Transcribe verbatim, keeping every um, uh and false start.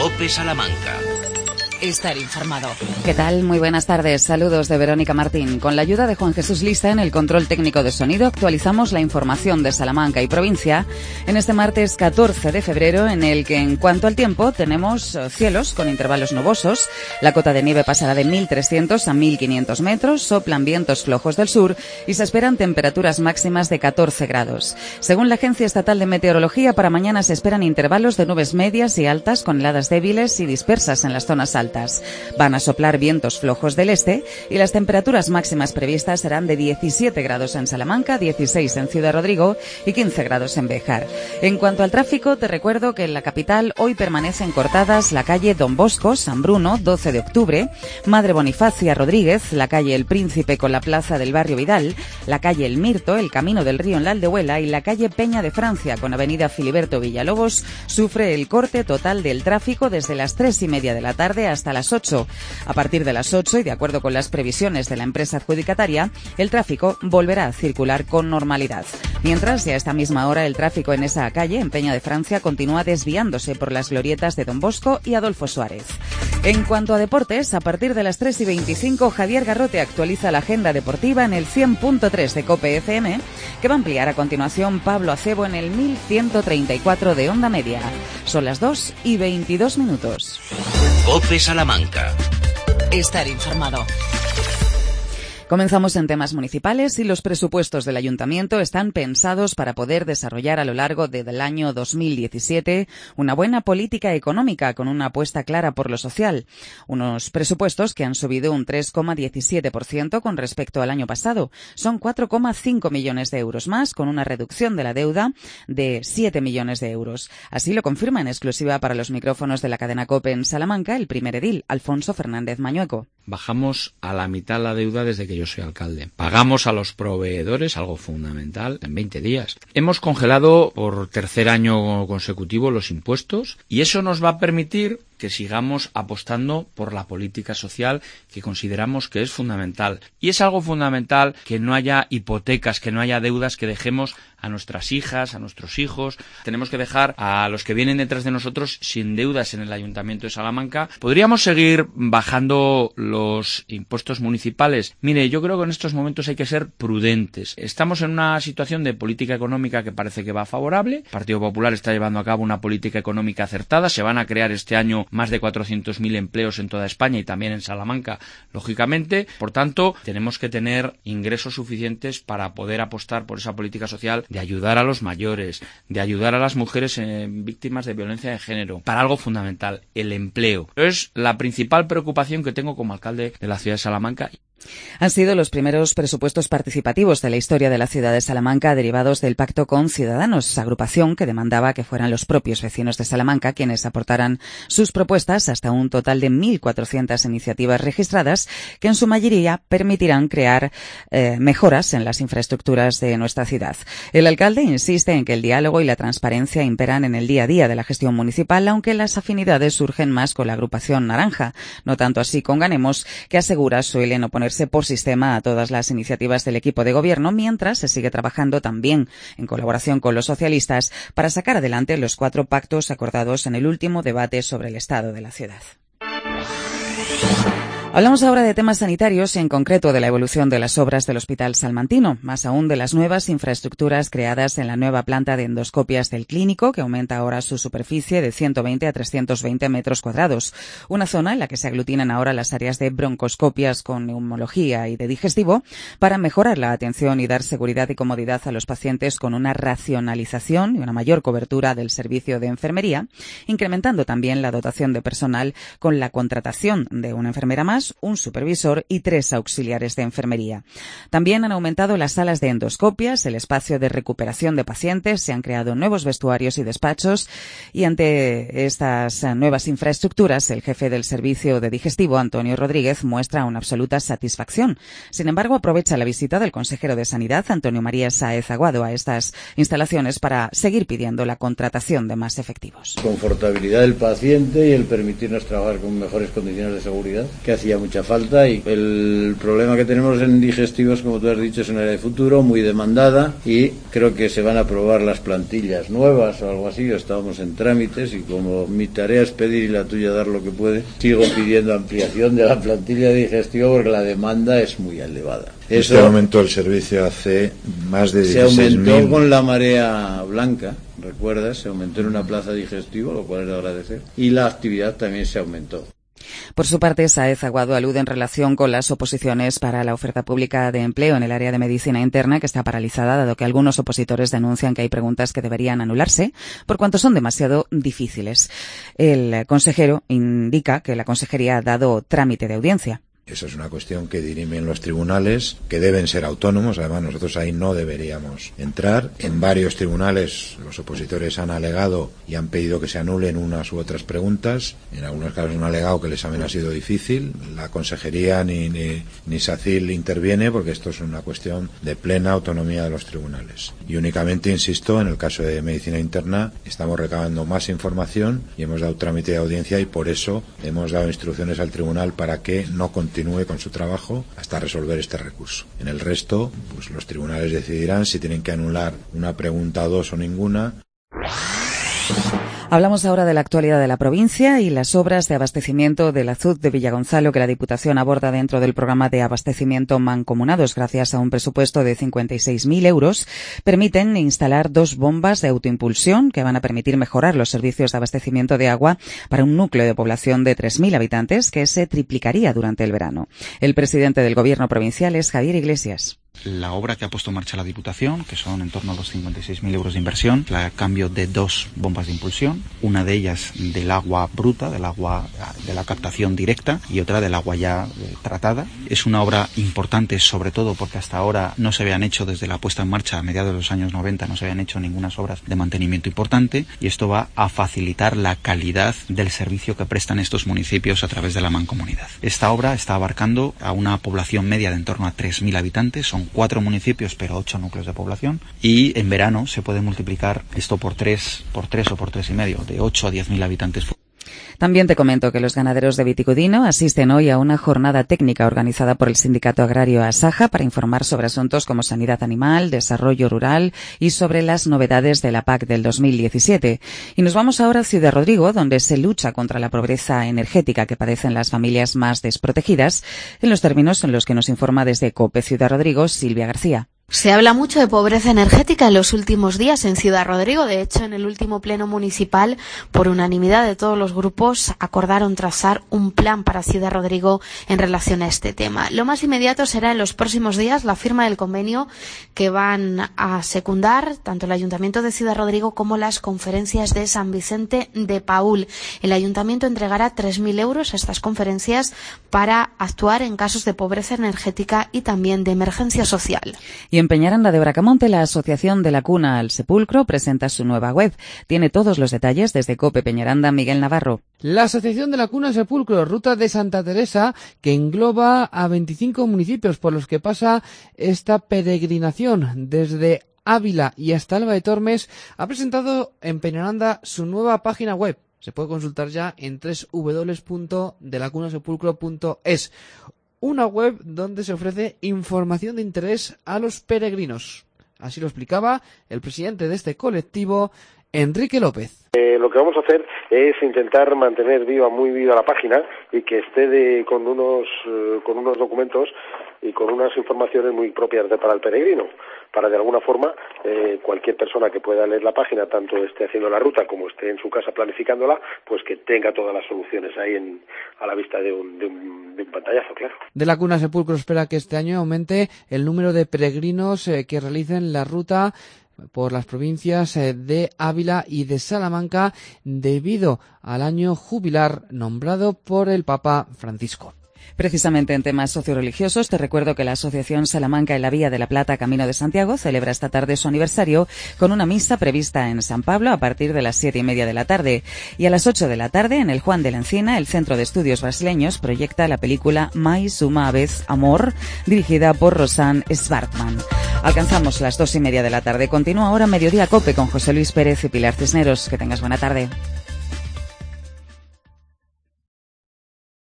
COPE Salamanca. Estar informado. ¿Qué tal? Muy buenas tardes. Saludos de Verónica Martín. Con la ayuda de Juan Jesús Lista en el control técnico de sonido, actualizamos la información de Salamanca y provincia en este martes catorce de febrero, en el que, en cuanto al tiempo, tenemos cielos con intervalos nubosos. La cota de nieve pasará de mil trescientos a mil quinientos metros, soplan vientos flojos del sur y se esperan temperaturas máximas de catorce grados. Según la Agencia Estatal de Meteorología, para mañana se esperan intervalos de nubes medias y altas con heladas débiles y dispersas en las zonas altas. Van a soplar vientos flojos del este y las temperaturas máximas previstas serán de diecisiete grados en Salamanca, dieciséis en Ciudad Rodrigo y quince grados en Béjar. En cuanto al tráfico, te recuerdo que en la capital hoy permanecen cortadas la calle Don Bosco, San Bruno, doce de octubre, Madre Bonifacia Rodríguez, la calle El Príncipe con la plaza del barrio Vidal, la calle El Mirto, el Camino del Río en la Aldehuela y la calle Peña de Francia con avenida Filiberto Villalobos sufre el corte total del tráfico desde las tres y media de la tarde hasta las ocho. A partir de las ocho y de acuerdo con las previsiones de la empresa adjudicataria, el tráfico volverá a circular con normalidad. Mientras, y a esta misma hora, el tráfico en esa calle, en Peña de Francia, continúa desviándose por las glorietas de Don Bosco y Adolfo Suárez. En cuanto a deportes, a partir de las tres y veinticinco, Javier Garrote actualiza la agenda deportiva en el cien punto tres de COPE F M, que va a ampliar a continuación Pablo Acebo en el mil ciento treinta y cuatro de onda media. Son las dos y veintidós minutos. COPE Salamanca. Estar informado. Comenzamos en temas municipales y los presupuestos del Ayuntamiento están pensados para poder desarrollar a lo largo del año dos mil diecisiete una buena política económica con una apuesta clara por lo social. Unos presupuestos que han subido un tres coma diecisiete por ciento con respecto al año pasado. Son cuatro coma cinco millones de euros más, con una reducción de la deuda de siete millones de euros. Así lo confirma en exclusiva para los micrófonos de la cadena COPE en Salamanca el primer edil, Alfonso Fernández Mañueco. Bajamos a la mitad la deuda desde que yo soy alcalde. Pagamos a los proveedores, algo fundamental, en veinte días. Hemos congelado por tercer año consecutivo los impuestos y eso nos va a permitir que sigamos apostando por la política social que consideramos que es fundamental. Y es algo fundamental que no haya hipotecas, que no haya deudas que dejemos a nuestras hijas, a nuestros hijos. Tenemos que dejar a los que vienen detrás de nosotros sin deudas en el Ayuntamiento de Salamanca. ¿Podríamos seguir bajando los impuestos municipales? Mire, yo creo que en estos momentos hay que ser prudentes. Estamos en una situación de política económica que parece que va favorable. El Partido Popular está llevando a cabo una política económica acertada. Se van a crear este año más de cuatrocientos mil empleos en toda España y también en Salamanca, lógicamente. Por tanto, tenemos que tener ingresos suficientes para poder apostar por esa política social de ayudar a los mayores, de ayudar a las mujeres eh, víctimas de violencia de género, para algo fundamental, el empleo. Es la principal preocupación que tengo como alcalde de la ciudad de Salamanca. Han sido los primeros presupuestos participativos de la historia de la ciudad de Salamanca derivados del Pacto con Ciudadanos, agrupación que demandaba que fueran los propios vecinos de Salamanca quienes aportaran sus propuestas, hasta un total de mil cuatrocientas iniciativas registradas que en su mayoría permitirán crear eh, mejoras en las infraestructuras de nuestra ciudad. El alcalde insiste en que el diálogo y la transparencia imperan en el día a día de la gestión municipal, aunque las afinidades surgen más con la agrupación naranja, no tanto así con Ganemos, que asegura suelen oponerse por sistema a todas las iniciativas del equipo de gobierno, mientras se sigue trabajando también en colaboración con los socialistas para sacar adelante los cuatro pactos acordados en el último debate sobre el estado de la ciudad. Hablamos ahora de temas sanitarios y en concreto de la evolución de las obras del Hospital Salmantino, más aún de las nuevas infraestructuras creadas en la nueva planta de endoscopias del clínico, que aumenta ahora su superficie de ciento veinte a trescientos veinte metros cuadrados. Una zona en la que se aglutinan ahora las áreas de broncoscopias con neumología y de digestivo para mejorar la atención y dar seguridad y comodidad a los pacientes con una racionalización y una mayor cobertura del servicio de enfermería, incrementando también la dotación de personal con la contratación de una enfermera más, un supervisor y tres auxiliares de enfermería. También han aumentado las salas de endoscopias, el espacio de recuperación de pacientes, se han creado nuevos vestuarios y despachos y ante estas nuevas infraestructuras el jefe del servicio de digestivo, Antonio Rodríguez, muestra una absoluta satisfacción. Sin embargo, aprovecha la visita del consejero de Sanidad, Antonio María Sáez Aguado, a estas instalaciones para seguir pidiendo la contratación de más efectivos. Confortabilidad del paciente y el permitirnos trabajar con mejores condiciones de seguridad, que hacía hacía mucha falta, y el problema que tenemos en digestivos, como tú has dicho, es un área de futuro muy demandada, y creo que se van a aprobar las plantillas nuevas o algo así. Estábamos en trámites, y como mi tarea es pedir y la tuya dar lo que puede, sigo pidiendo ampliación de la plantilla de digestivo porque la demanda es muy elevada. Eso, este aumentó el servicio hace más de dieciséis mil. Se aumentó con la marea blanca, recuerdas, se aumentó en una plaza digestivo, lo cual es de agradecer, y la actividad también se aumentó. Por su parte, Sáez Aguado alude en relación con las oposiciones para la oferta pública de empleo en el área de medicina interna, que está paralizada, dado que algunos opositores denuncian que hay preguntas que deberían anularse por cuanto son demasiado difíciles. El consejero indica que la consejería ha dado trámite de audiencia. Esa es una cuestión que dirimen los tribunales, que deben ser autónomos. Además, nosotros ahí no deberíamos entrar. En varios tribunales los opositores han alegado y han pedido que se anulen unas u otras preguntas. En algunos casos han alegado que el examen ha sido difícil. La consejería ni, ni, ni SACIL interviene, porque esto es una cuestión de plena autonomía de los tribunales. Y únicamente, insisto, en el caso de medicina interna estamos recabando más información y hemos dado trámite de audiencia, y por eso hemos dado instrucciones al tribunal para que no continúe continúe con su trabajo hasta resolver este recurso. En el resto, pues los tribunales decidirán si tienen que anular una pregunta o dos o ninguna. Hablamos ahora de la actualidad de la provincia y las obras de abastecimiento del azud de Villagonzalo que la Diputación aborda dentro del programa de abastecimiento mancomunados. Gracias a un presupuesto de cincuenta y seis mil euros, permiten instalar dos bombas de autoimpulsión que van a permitir mejorar los servicios de abastecimiento de agua para un núcleo de población de tres mil habitantes que se triplicaría durante el verano. El presidente del Gobierno provincial es Javier Iglesias. La obra que ha puesto en marcha la Diputación, que son en torno a los cincuenta y seis mil euros de inversión, el cambio de dos bombas de impulsión, una de ellas del agua bruta, del agua de la captación directa, y otra del agua ya eh, tratada. Es una obra importante, sobre todo porque hasta ahora no se habían hecho, desde la puesta en marcha a mediados de los años noventa, no se habían hecho ninguna obras de mantenimiento importante, y esto va a facilitar la calidad del servicio que prestan estos municipios a través de la mancomunidad. Esta obra está abarcando a una población media de en torno a tres mil habitantes, son cuatro municipios pero ocho núcleos de población, y en verano se puede multiplicar esto por tres, por tres o por tres y medio, de ocho a diez mil habitantes. También te comento que los ganaderos de Vitigudino asisten hoy a una jornada técnica organizada por el Sindicato Agrario Asaja para informar sobre asuntos como sanidad animal, desarrollo rural y sobre las novedades de la P A C del dos mil diecisiete. Y nos vamos ahora a Ciudad Rodrigo, donde se lucha contra la pobreza energética que padecen las familias más desprotegidas, en los términos en los que nos informa desde COPE Ciudad Rodrigo Silvia García. Se habla mucho de pobreza energética en los últimos días en Ciudad Rodrigo. De hecho, en el último pleno municipal, por unanimidad de todos los grupos, acordaron trazar un plan para Ciudad Rodrigo en relación a este tema. Lo más inmediato será en los próximos días la firma del convenio que van a secundar tanto el Ayuntamiento de Ciudad Rodrigo como las conferencias de San Vicente de Paúl. El Ayuntamiento entregará tres mil euros a estas conferencias para actuar en casos de pobreza energética y también de emergencia social. Y en Peñaranda de Bracamonte, la Asociación de la Cuna al Sepulcro presenta su nueva web. Tiene todos los detalles desde COPE Peñaranda, Miguel Navarro. La Asociación de la Cuna al Sepulcro, Ruta de Santa Teresa, que engloba a veinticinco municipios por los que pasa esta peregrinación desde Ávila y hasta Alba de Tormes, ha presentado en Peñaranda su nueva página web. Se puede consultar ya en doble u doble u doble u punto de la cuna sepulcro punto es. Una web donde se ofrece información de interés a los peregrinos. Así lo explicaba el presidente de este colectivo, Enrique López. Eh, lo que vamos a hacer es intentar mantener viva, muy viva la página y que esté de, con unos eh, con unos documentos y con unas informaciones muy propias de, para el peregrino, para de alguna forma eh, cualquier persona que pueda leer la página, tanto esté haciendo la ruta como esté en su casa planificándola, pues que tenga todas las soluciones ahí en, a la vista de un, de, un, de un pantallazo, claro. De la Cuna Sepulcro espera que este año aumente el número de peregrinos eh, que realicen la ruta por las provincias de Ávila y de Salamanca debido al año jubilar nombrado por el Papa Francisco. Precisamente en temas socioreligiosos, te recuerdo que la Asociación Salamanca en la Vía de la Plata Camino de Santiago celebra esta tarde su aniversario con una misa prevista en San Pablo a partir de las siete y media de la tarde. Y a las ocho de la tarde, en el Juan de la Encina, el Centro de Estudios Brasileños proyecta la película Mais uma vez Amor, dirigida por Rosanne Svartman. Alcanzamos las dos y media de la tarde. Continúa ahora Mediodía Cope con José Luis Pérez y Pilar Cisneros. Que tengas buena tarde.